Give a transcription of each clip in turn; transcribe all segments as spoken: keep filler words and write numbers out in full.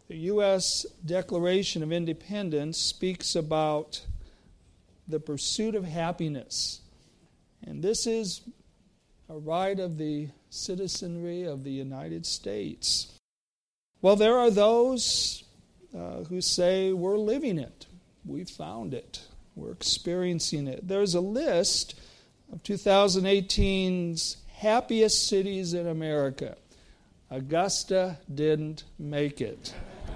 The U S Declaration of Independence speaks about the pursuit of happiness. And this is a right of the citizenry of the United States. Well, there are those uh, who say we're living it. We've found it. We're experiencing it. There's a list of twenty eighteen's happiest cities in America. Augusta didn't make it.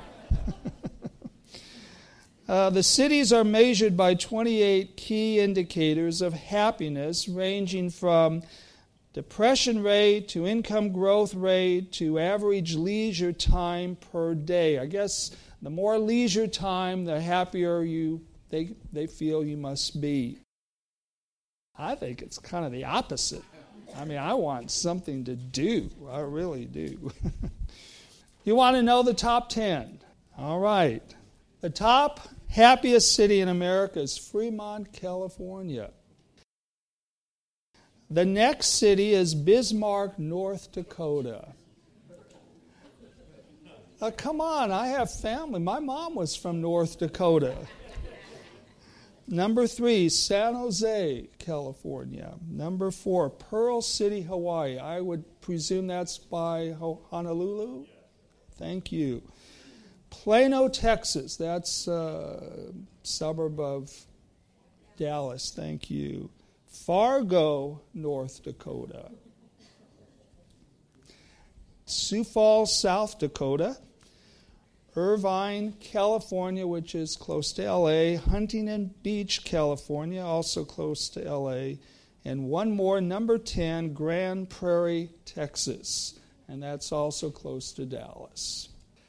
uh, the cities are measured by twenty-eight key indicators of happiness, ranging from depression rate to income growth rate to average leisure time per day. I guess the more leisure time, the happier you they they feel you must be. I think it's kind of the opposite. I mean, I want something to do. I really do. You want to know the top ten? All right. The top happiest city in America is Fremont, California. The next city is Bismarck, North Dakota. Uh, come on, I have family. My mom was from North Dakota. Number three, San Jose, California. Number four, Pearl City, Hawaii. I would presume that's by Honolulu. Thank you. Plano, Texas. That's a suburb of Dallas. Thank you. Fargo, North Dakota. Sioux Falls, South Dakota. Irvine, California, which is close to L A. Huntington Beach, California, also close to L A. And one more, number ten, Grand Prairie, Texas. And that's also close to Dallas.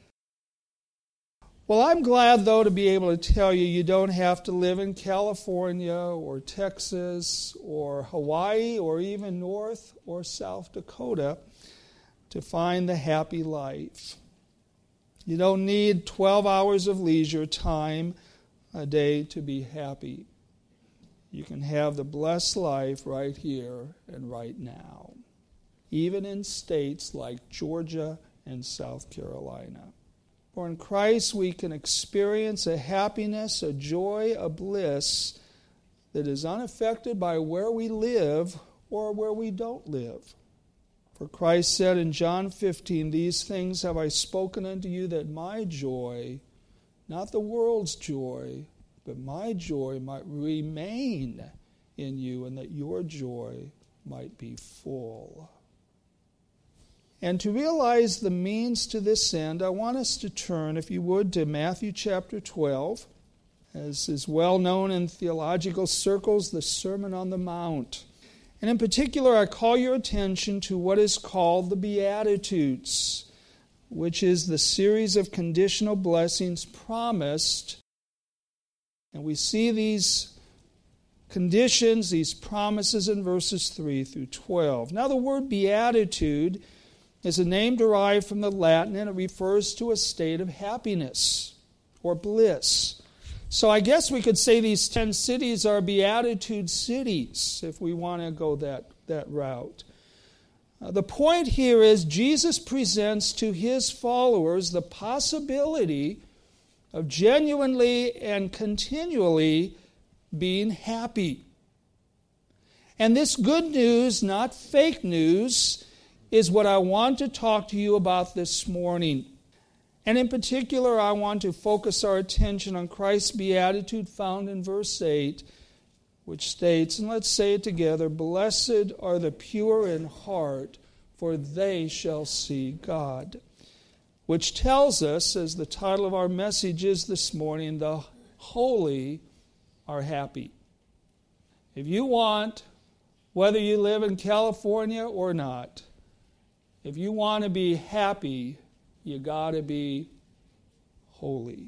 Well, I'm glad, though, to be able to tell you you don't have to live in California or Texas or Hawaii or even North or South Dakota to find the happy life. You don't need twelve hours of leisure time a day to be happy. You can have the blessed life right here and right now, even in states like Georgia and South Carolina. For in Christ we can experience a happiness, a joy, a bliss that is unaffected by where we live or where we don't live. For Christ said in John fifteen, "These things have I spoken unto you, that my joy, not the world's joy, but my joy might remain in you, and that your joy might be full." And to realize the means to this end, I want us to turn, if you would, to Matthew chapter twelve, as is well known in theological circles, the Sermon on the Mount. And in particular, I call your attention to what is called the Beatitudes, which is the series of conditional blessings promised. And we see these conditions, these promises in verses three through twelve. Now, the word beatitude is a name derived from the Latin, and it refers to a state of happiness or bliss. So I guess we could say these ten cities are beatitude cities, if we want to go that, that route. Uh, the point here is Jesus presents to his followers the possibility of genuinely and continually being happy. And this good news, not fake news, is what I want to talk to you about this morning. And in particular, I want to focus our attention on Christ's beatitude found in verse eight, which states, and let's say it together, "Blessed are the pure in heart, for they shall see God." Which tells us, as the title of our message is this morning, the holy are happy. If you want, whether you live in California or not, if you want to be happy, you got to be holy.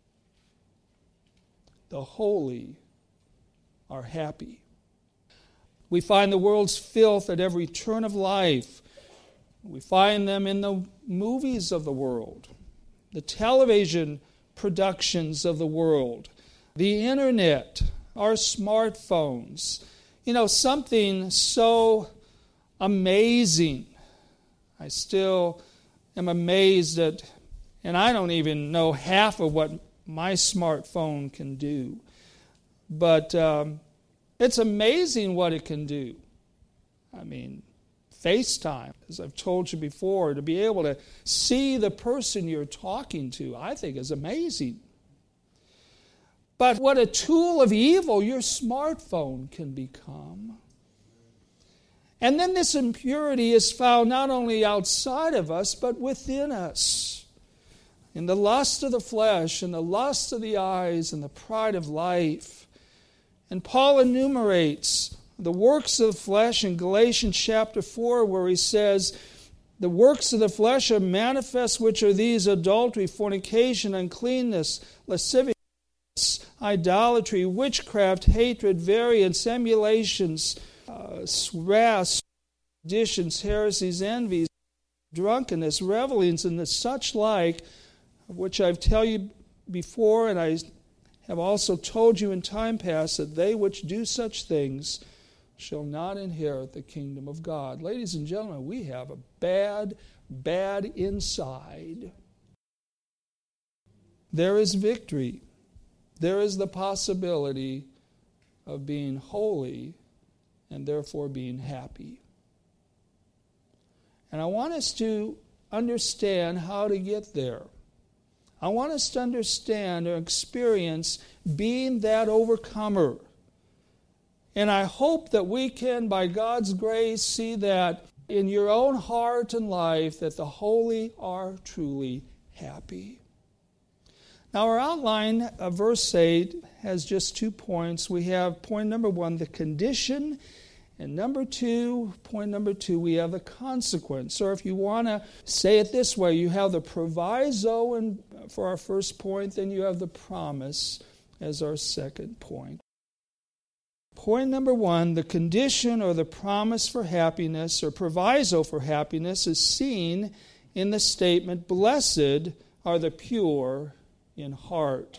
The holy are happy. We find the world's filth at every turn of life. We find them in the movies of the world, the television productions of the world, the internet, our smartphones. You know, something so amazing. I still am amazed at And I don't even know half of what my smartphone can do. But um, it's amazing what it can do. I mean, FaceTime, as I've told you before, to be able to see the person you're talking to, I think is amazing. But what a tool of evil your smartphone can become. And then this impurity is found not only outside of us, but within us. In the lust of the flesh, and the lust of the eyes, and the pride of life. And Paul enumerates the works of the flesh in Galatians chapter four, where he says, the works of the flesh are manifest, which are these: adultery, fornication, uncleanness, lasciviousness, idolatry, witchcraft, hatred, variance, emulations, uh, wrath, seditions, heresies, envies, drunkenness, revelings, and the such like, of which I've told you before, and I have also told you in time past, that they which do such things shall not inherit the kingdom of God. Ladies and gentlemen, we have a bad, bad inside. There is victory. There is the possibility of being holy and therefore being happy. And I want us to understand how to get there. I want us to understand or experience being that overcomer. And I hope that we can, by God's grace, see that in your own heart and life, that the holy are truly happy. Now, our outline of verse eight has just two points. We have point number one, the condition, and number two, point number two, we have the consequence. Or if you want to say it this way, you have the proviso and for our first point, then you have the promise as our second point. Point number one, the condition or the promise for happiness or proviso for happiness is seen in the statement, blessed are the pure in heart.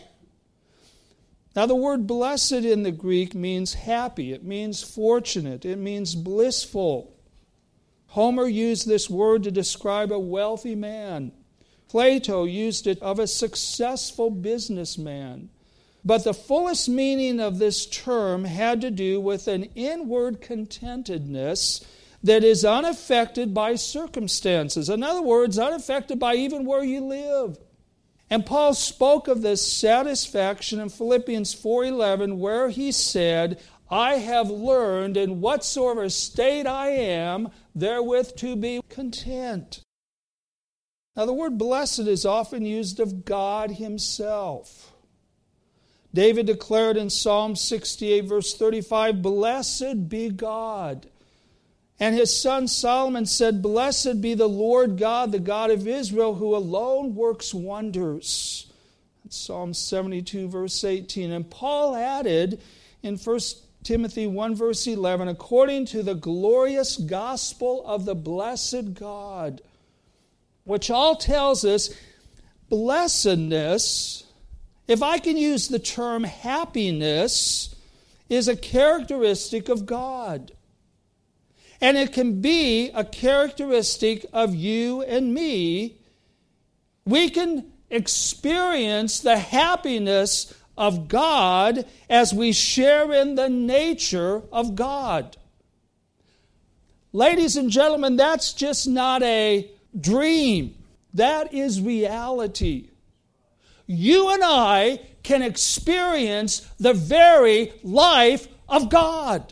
Now the word blessed in the Greek means happy. It means fortunate. It means blissful. Homer used this word to describe a wealthy man. Plato used it of a successful businessman. But the fullest meaning of this term had to do with an inward contentedness that is unaffected by circumstances. In other words, unaffected by even where you live. And Paul spoke of this satisfaction in Philippians four eleven, where he said, I have learned in whatsoever state I am, therewith to be content. Now the word blessed is often used of God himself. David declared in Psalm sixty-eight, verse thirty-five, blessed be God. And his son Solomon said, blessed be the Lord God, the God of Israel, who alone works wonders. Psalm seventy-two, verse eighteen. And Paul added in First Timothy one, verse eleven, according to the glorious gospel of the blessed God, which all tells us blessedness, if I can use the term happiness, is a characteristic of God. And it can be a characteristic of you and me. We can experience the happiness of God as we share in the nature of God. Ladies and gentlemen, that's just not a dream. That is reality. You and I can experience the very life of God.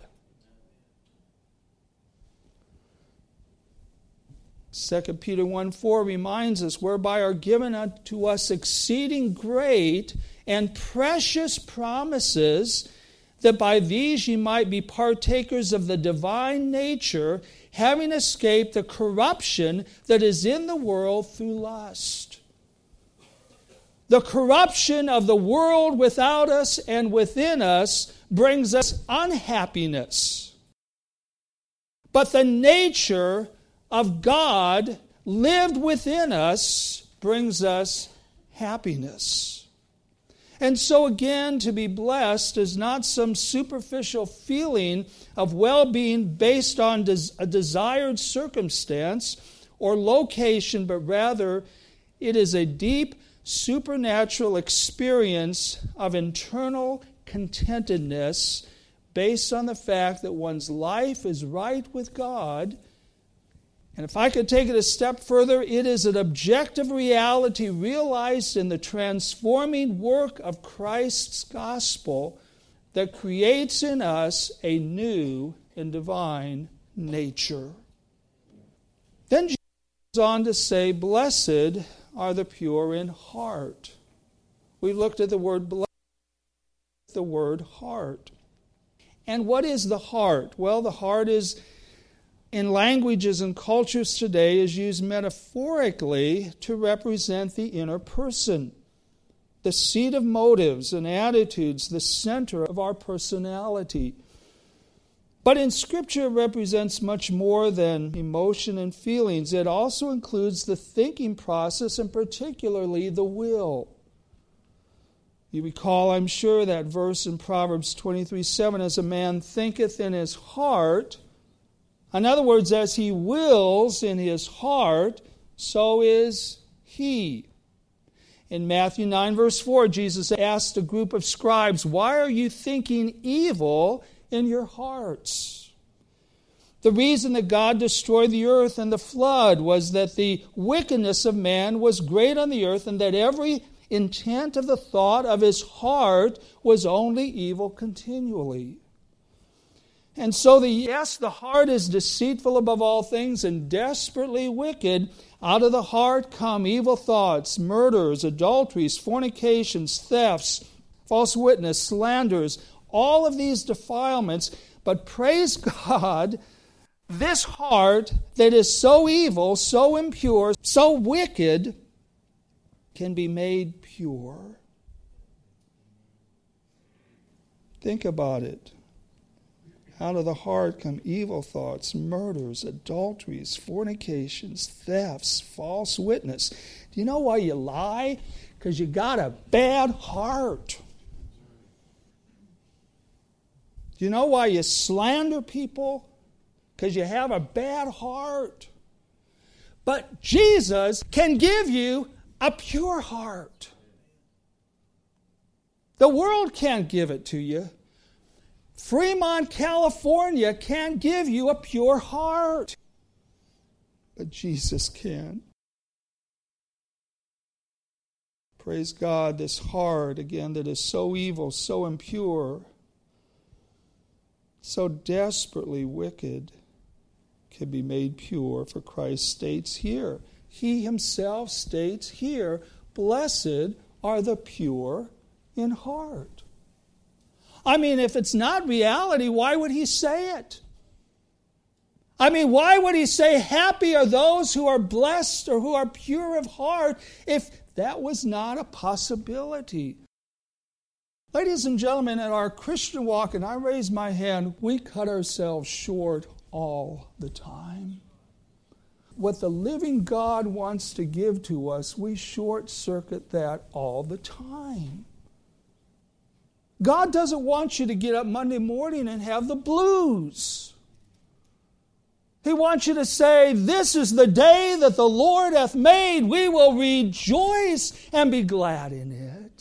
Second Peter one four reminds us, whereby are given unto us exceeding great and precious promises, that by these ye might be partakers of the divine nature, having escaped the corruption that is in the world through lust. The corruption of the world without us and within us brings us unhappiness. But the nature of God lived within us brings us happiness. And so again, to be blessed is not some superficial feeling of well-being based on a desired circumstance or location, but rather It is a deep supernatural experience of internal contentedness based on the fact that one's life is right with God. And if I could take it a step further, it is an objective reality realized in the transforming work of Christ's gospel that creates in us a new and divine nature. Then Jesus goes on to say, blessed are the pure in heart. We looked at the word blessed, the word heart. And what is the heart? Well, the heart is, in languages and cultures today, is used metaphorically to represent the inner person, the seat of motives and attitudes, the center of our personality. But in Scripture, it represents much more than emotion and feelings. It also includes the thinking process, and particularly the will. You recall, I'm sure, that verse in Proverbs twenty-three seven, as a man thinketh in his heart. In other words, as he wills in his heart, so is he. In Matthew nine, verse four, Jesus asked a group of scribes, why are you thinking evil in your hearts? The reason that God destroyed the earth in the flood was that the wickedness of man was great on the earth, and that every intent of the thought of his heart was only evil continually. And so, the, yes, the heart is deceitful above all things and desperately wicked. Out of the heart come evil thoughts, murders, adulteries, fornications, thefts, false witness, slanders, all of these defilements. But praise God, this heart that is so evil, so impure, so wicked, can be made pure. Think about it. Out of the heart come evil thoughts, murders, adulteries, fornications, thefts, false witness. Do you know why you lie? Because you got a bad heart. Do you know why you slander people? Because you have a bad heart. But Jesus can give you a pure heart. The world can't give it to you. Fremont, California can't give you a pure heart. But Jesus can. Praise God, this heart, again, that is so evil, so impure, so desperately wicked, can be made pure, for Christ states here. He himself states here, blessed are the pure in heart. I mean, if it's not reality, why would he say it? I mean, why would he say, happy are those who are blessed or who are pure of heart, if that was not a possibility? Ladies and gentlemen, in our Christian walk, and I raise my hand, we cut ourselves short all the time. What the living God wants to give to us, we short-circuit that all the time. God doesn't want you to get up Monday morning and have the blues. He wants you to say, this is the day that the Lord hath made. We will rejoice and be glad in it.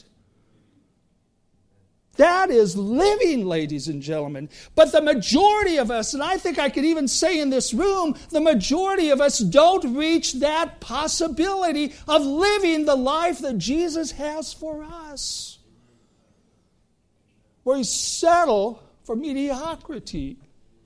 That is living, ladies and gentlemen. But the majority of us, and I think I could even say in this room, the majority of us don't reach that possibility of living the life that Jesus has for us. We settle for mediocrity.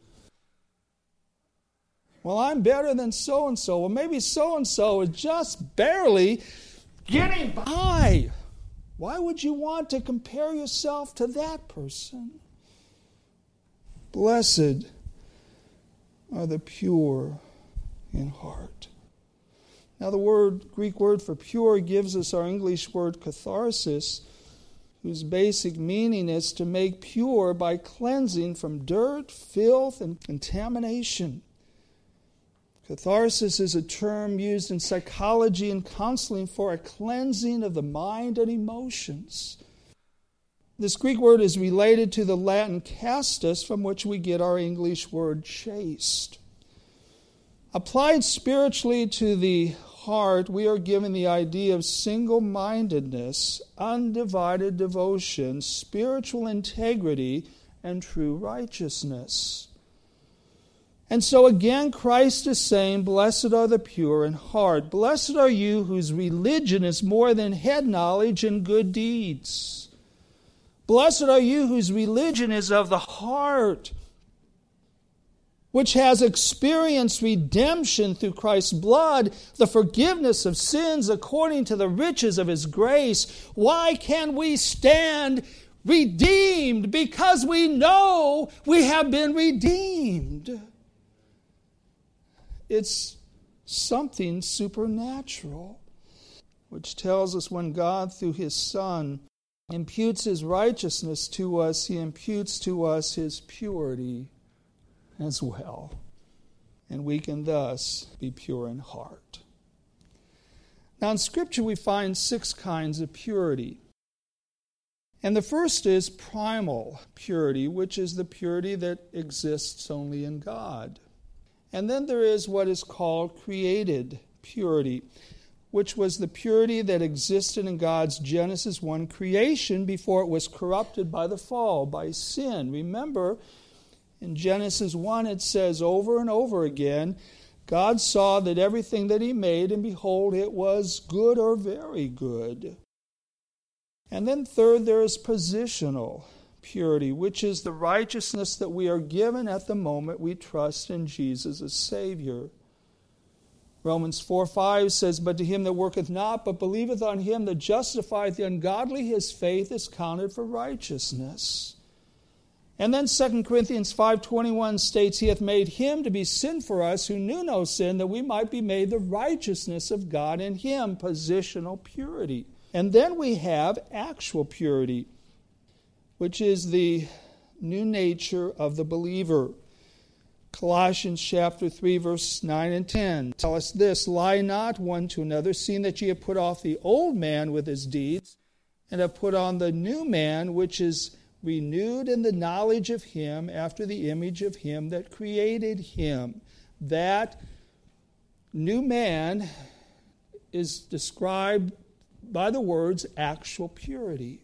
Well, I'm better than so-and-so. Well, maybe so-and-so is just barely getting by. Why would you want to compare yourself to that person? Blessed are the pure in heart. Now, the word Greek word for pure gives us our English word catharsis, whose basic meaning is to make pure by cleansing from dirt, filth, and contamination. Catharsis is a term used in psychology and counseling for a cleansing of the mind and emotions. This Greek word is related to the Latin castus, from which we get our English word chaste. Applied spiritually to the heart, we are given the idea of single-mindedness, undivided devotion, spiritual integrity, and true righteousness. And so again, Christ is saying, blessed are the pure in heart. Blessed are you whose religion is more than head knowledge and good deeds. Blessed are you whose religion is of the heart, which has experienced redemption through Christ's blood, the forgiveness of sins according to the riches of His grace. Why can we stand redeemed? Because we know we have been redeemed. It's something supernatural, which tells us when God, through His Son, imputes His righteousness to us, He imputes to us His purity as well. And we can thus be pure in heart. Now in Scripture we find six kinds of purity. And the first is primal purity, which is the purity that exists only in God. And then there is what is called created purity, which was the purity that existed in God's Genesis one creation before it was corrupted by the fall, by sin. Remember, in Genesis one it says over and over again, God saw that everything that He made, and behold, it was good or very good. And then third, there is positional purity, which is the righteousness that we are given at the moment we trust in Jesus as Savior. Romans four five says, but to him that worketh not, but believeth on Him that justifieth the ungodly, his faith is counted for righteousness. And then Second Corinthians five twenty-one states, He hath made Him to be sin for us who knew no sin, that we might be made the righteousness of God in Him, positional purity. And then we have actual purity, which is the new nature of the believer. Colossians chapter three, verse nine and ten tell us this, lie not one to another, seeing that ye have put off the old man with his deeds, and have put on the new man, which is renewed in the knowledge of Him after the image of Him that created him. That new man is described by the words actual purity.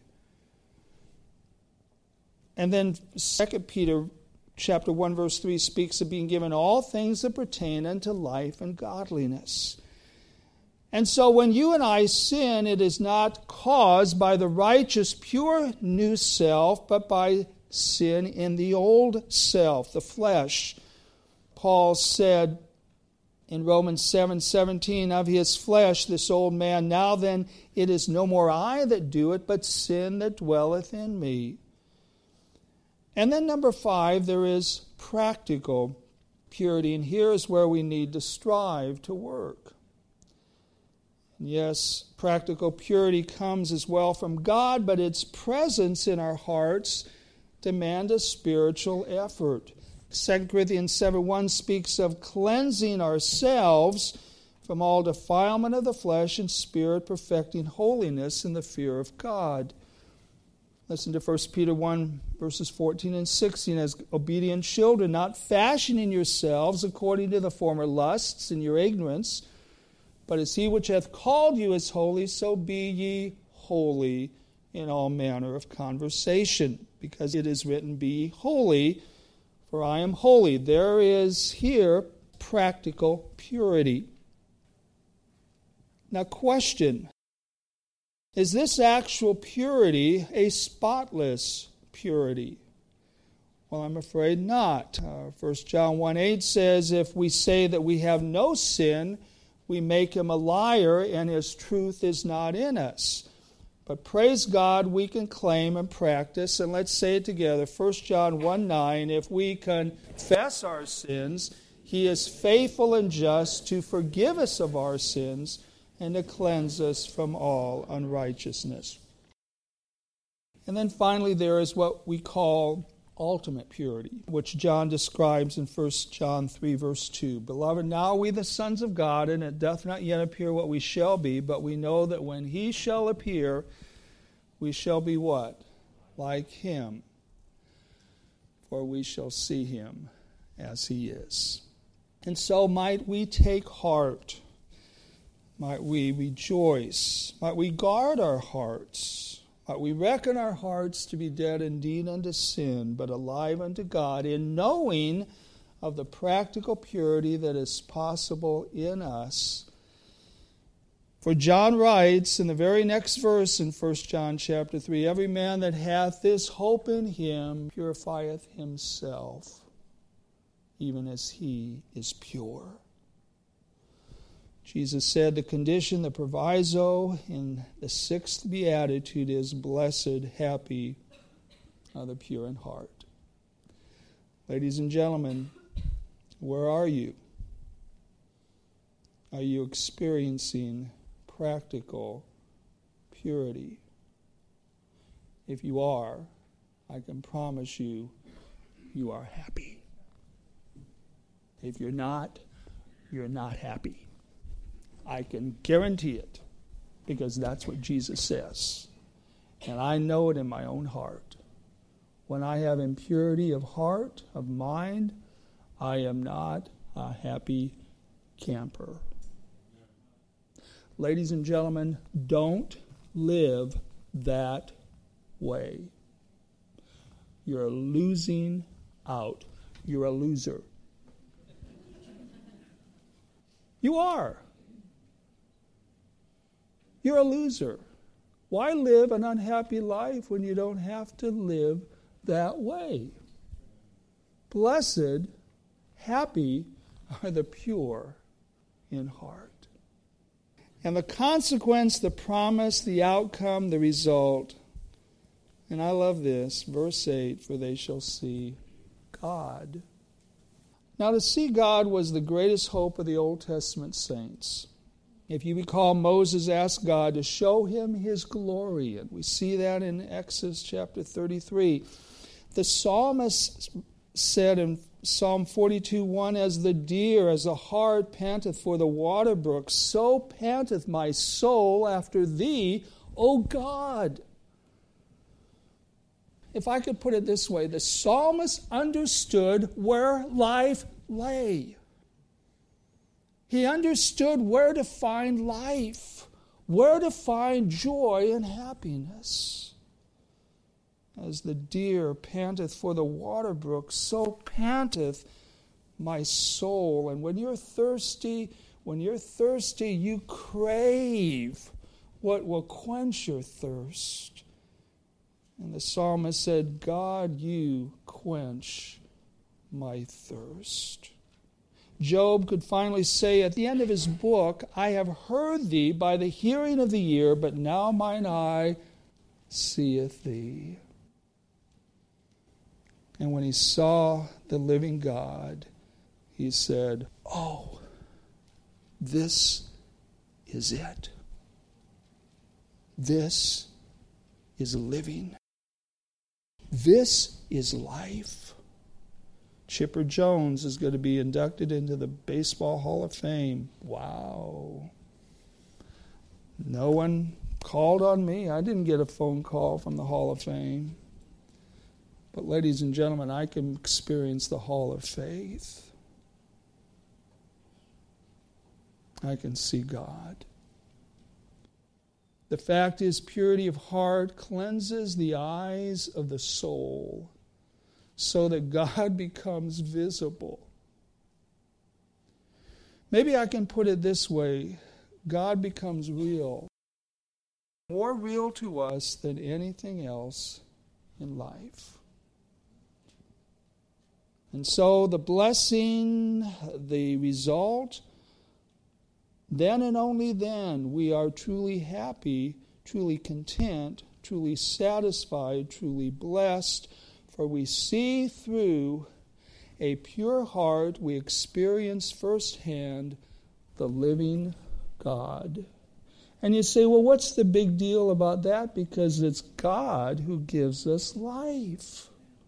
And then Second Peter chapter one, verse three speaks of being given all things that pertain unto life and godliness. And so when you and I sin, it is not caused by the righteous, pure new self, but by sin in the old self, the flesh. Paul said in Romans seven seventeen, of his flesh, this old man, now then it is no more I that do it, but sin that dwelleth in me. And then number five, there is practical purity. And here is where we need to strive to work. And yes, practical purity comes as well from God, but its presence in our hearts demands a spiritual effort. Second Corinthians seven one speaks of cleansing ourselves from all defilement of the flesh and spirit, perfecting holiness in the fear of God. Listen to First Peter one, verses fourteen and sixteen. As obedient children, not fashioning yourselves according to the former lusts in your ignorance, but as He which hath called you is holy, so be ye holy in all manner of conversation. Because it is written, be ye holy, for I am holy. There is here practical purity. Now, question. Is this actual purity a spotless purity? Well, I'm afraid not. Uh, First John one eight says, if we say that we have no sin, we make Him a liar, and His truth is not in us. But praise God, we can claim and practice, and let's say it together. First John one nine, if we confess our sins, He is faithful and just to forgive us of our sins and to cleanse us from all unrighteousness. And then finally there is what we call ultimate purity, which John describes in First John three, verse two. Beloved, now are we the sons of God, and it doth not yet appear what we shall be, but we know that when He shall appear, we shall be what? Like Him. For we shall see Him as He is. And so might we take heart Might we rejoice? Might we guard our hearts? Might we reckon our hearts to be dead indeed unto sin, but alive unto God, in knowing of the practical purity that is possible in us. For John writes in the very next verse in First John chapter three, every man that hath this hope in him purifieth himself, even as he is pure. Jesus said the condition, the proviso in the sixth beatitude is, blessed, happy are the pure in heart. Ladies and gentlemen, where are you? Are you experiencing practical purity? If you are, I can promise you, you are happy. If you're not, you're not happy. I can guarantee it, because that's what Jesus says. And I know it in my own heart. When I have impurity of heart, of mind, I am not a happy camper. Ladies and gentlemen, don't live that way. You're losing out. You're a loser. You are. You're a loser. Why live an unhappy life when you don't have to live that way? Blessed, happy are the pure in heart. And the consequence, the promise, the outcome, the result. And I love this, verse eight, for they shall see God. Now, to see God was the greatest hope of the Old Testament saints. If you recall, Moses asked God to show him his glory, and we see that in Exodus chapter thirty-three. The psalmist said in Psalm forty-two one, as the deer, as the hart panteth for the water brooks, so panteth my soul after thee, O God. If I could put it this way, the psalmist understood where life lay. He understood where to find life, where to find joy and happiness. As the deer panteth for the water brook, so panteth my soul. And when you're thirsty, when you're thirsty, you crave what will quench your thirst. And the psalmist said, God, you quench my thirst. Job could finally say at the end of his book, I have heard thee by the hearing of the ear, but now mine eye seeth thee. And when he saw the living God, he said, oh, this is it. This is living. This is life. Chipper Jones is going to be inducted into the Baseball Hall of Fame. Wow. No one called on me. I didn't get a phone call from the Hall of Fame. But ladies and gentlemen, I can experience the Hall of Faith. I can see God. The fact is, purity of heart cleanses the eyes of the soul so that God becomes visible. Maybe I can put it this way. God becomes real. More real to us than anything else in life. And so the blessing, the result, then and only then we are truly happy, truly content, truly satisfied, truly blessed, for we see through a pure heart, we experience firsthand the living God. And you say, well, what's the big deal about that? Because it's God who gives us life.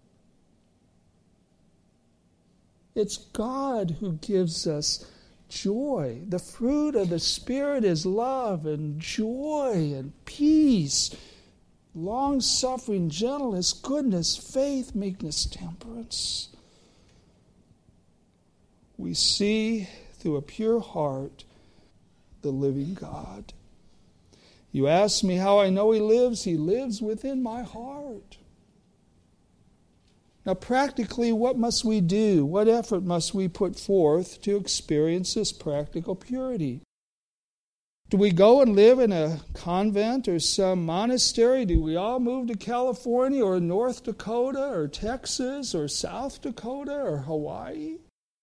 It's God who gives us joy. The fruit of the Spirit is love and joy and peace, long-suffering, gentleness, goodness, faith, meekness, temperance. We see through a pure heart the living God. You ask me how I know He lives. He lives within my heart. Now, practically, what must we do? What effort must we put forth to experience this practical purity? Do we go and live in a convent or some monastery? Do we all move to California or North Dakota or Texas or South Dakota or Hawaii?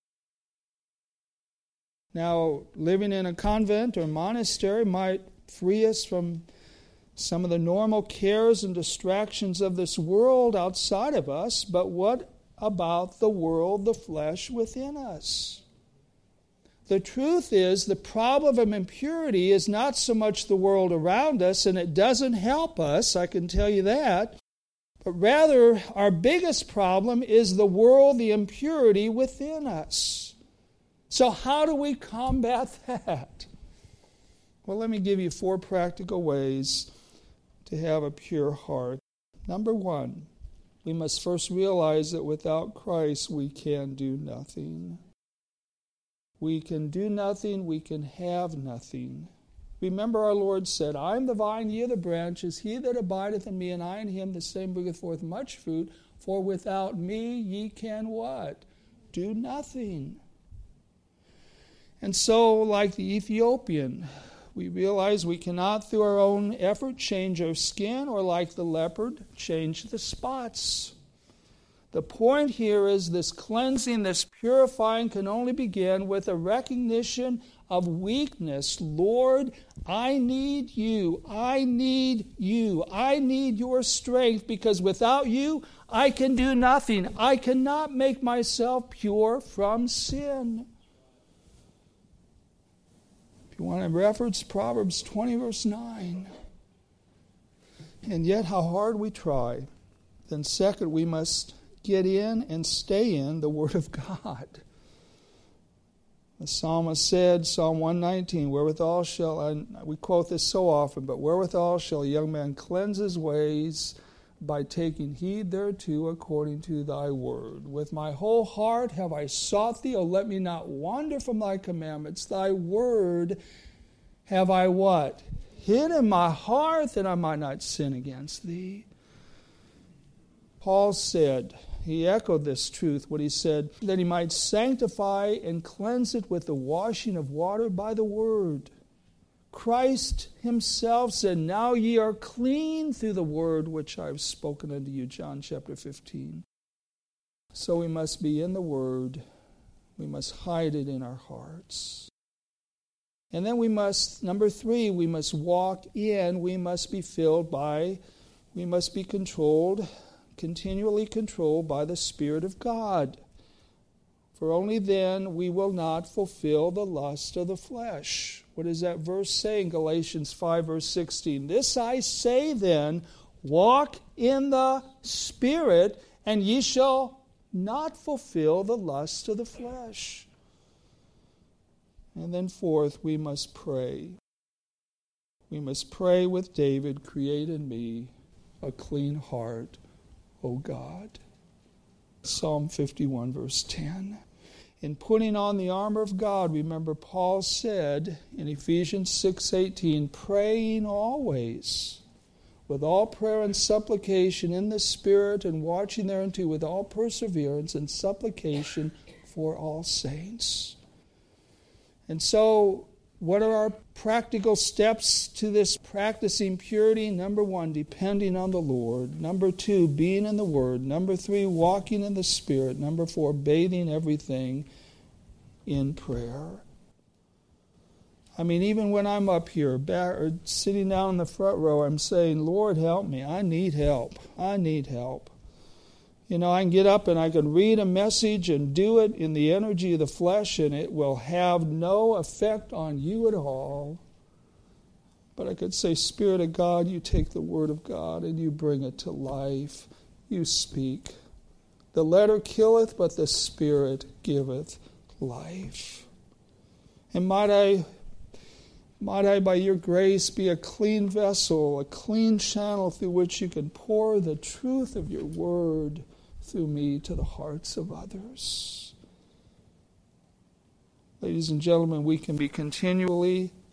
Now, living in a convent or monastery might free us from some of the normal cares and distractions of this world outside of us, but what about the world, the flesh within us? The truth is, the problem of impurity is not so much the world around us, and it doesn't help us, I can tell you that, but rather our biggest problem is the world, the impurity within us. So how do we combat that? Well, let me give you four practical ways to have a pure heart. Number one, we must first realize that without Christ we can do nothing. We can do nothing, we can have nothing. Remember our Lord said, I am the vine, ye are the branches. He that abideth in me, and I in him, the same bringeth forth much fruit. For without me ye can what? Do nothing. And so, like the Ethiopian, we realize we cannot, through our own effort, change our skin, or like the leopard, change the spots. The point here is this cleansing, this purifying can only begin with a recognition of weakness. Lord, I need you. I need you. I need your strength, because without you, I can do nothing. I cannot make myself pure from sin. If you want to reference Proverbs twenty, verse nine. And yet how hard we try. Then second, we must get in and stay in the Word of God. The psalmist said, Psalm one nineteen, wherewithal shall, I, we quote this so often, but wherewithal shall a young man cleanse his ways? By taking heed thereto according to thy word. With my whole heart have I sought thee, O let me not wander from thy commandments. Thy word have I what? Hid in my heart, that I might not sin against thee. Paul said, he echoed this truth when he said that he might sanctify and cleanse it with the washing of water by the word. Christ himself said, now ye are clean through the word which I have spoken unto you, John chapter fifteen. So we must be in the word. We must hide it in our hearts. And then we must, number three, we must walk in. We must be filled by, we must be controlled, continually controlled by the Spirit of God. For only then we will not fulfill the lust of the flesh. What does that verse say in Galatians five, verse sixteen? This I say then, walk in the Spirit, and ye shall not fulfill the lust of the flesh. And then fourth, we must pray. We must pray with David, create in me a clean heart, O God. Psalm fifty-one, verse ten. In putting on the armor of God, remember Paul said in Ephesians six eighteen, praying always with all prayer and supplication in the Spirit, and watching thereunto with all perseverance and supplication for all saints. And so, what are our practical steps to this practicing purity? Number one, depending on the Lord. Number two, being in the Word. Number three, walking in the Spirit. Number four, bathing everything in prayer. I mean, even when I'm up here, back, or sitting down in the front row, I'm saying, Lord, help me. I need help. I need help. You know, I can get up and I can read a message and do it in the energy of the flesh, and it will have no effect on you at all. But I could say, Spirit of God, you take the Word of God and you bring it to life. You speak. The letter killeth, but the Spirit giveth life. And might I, might I, by your grace, be a clean vessel, a clean channel through which you can pour the truth of your Word through me to the hearts of others. Ladies and gentlemen, we can be continually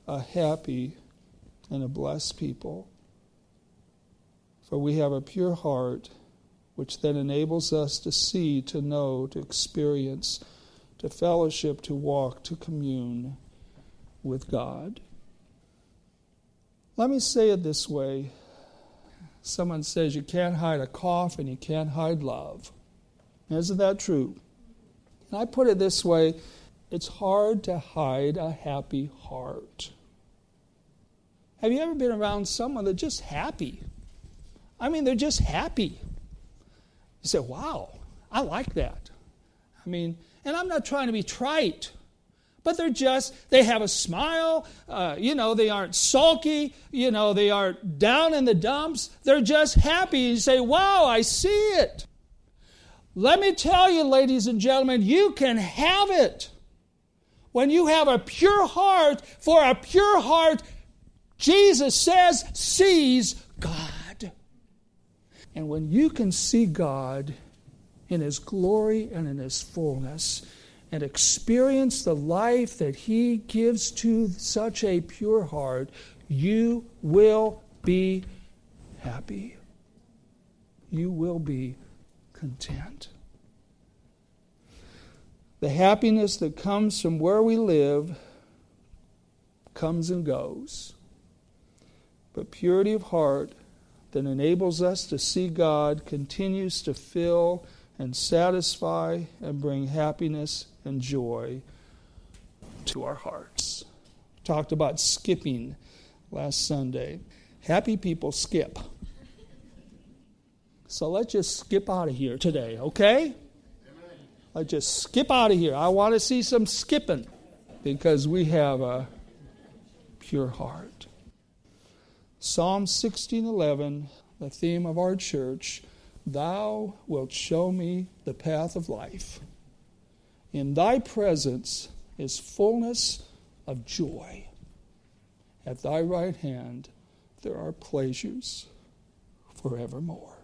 a happy and a blessed people. For we have a pure heart, which then enables us to see, to know, to experience, to fellowship, to walk, to commune with God. Let me say it this way. Someone says you can't hide a cough and you can't hide love. Isn't that true? And I put it this way, it's hard to hide a happy heart. Have you ever been around someone that's just happy? I mean, they're just happy. You say, wow, I like that. I mean, and I'm not trying to be trite, but they're just, they have a smile, uh, you know, they aren't sulky, you know, they aren't down in the dumps. They're just happy. You say, wow, I see it. Let me tell you, ladies and gentlemen, you can have it. When you have a pure heart, for a pure heart, Jesus says, sees God. And when you can see God in His glory and in His fullness and experience the life that He gives to such a pure heart, you will be happy. You will be content. The happiness that comes from where we live comes and goes. But purity of heart that enables us to see God continues to fill and satisfy and bring happiness and joy to our hearts. Talked about skipping last Sunday. Happy people skip. So let's just skip out of here today, okay? Amen. Let's just skip out of here. I want to see some skipping because we have a pure heart. Psalm sixteen eleven, the theme of our church, Thou wilt show me the path of life. In Thy presence is fullness of joy. At Thy right hand there are pleasures forevermore.